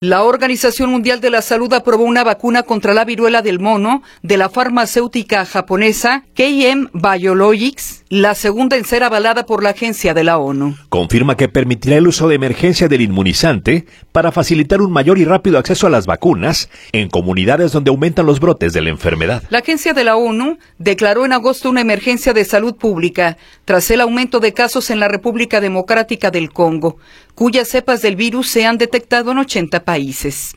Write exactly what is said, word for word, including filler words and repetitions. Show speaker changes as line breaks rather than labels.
La Organización Mundial de la Salud aprobó una vacuna contra la viruela del mono de la farmacéutica japonesa K M Biologics, la segunda en ser avalada por la agencia de la ONU.
Confirma que permitirá el uso de emergencia del inmunizante para facilitar un mayor y rápido acceso a las vacunas en comunidades donde aumentan los brotes de la enfermedad.
La agencia de la ONU declaró en agosto una emergencia de salud pública tras el aumento de casos en la República Democrática del Congo, cuyas cepas del virus se han detectado en ochenta países.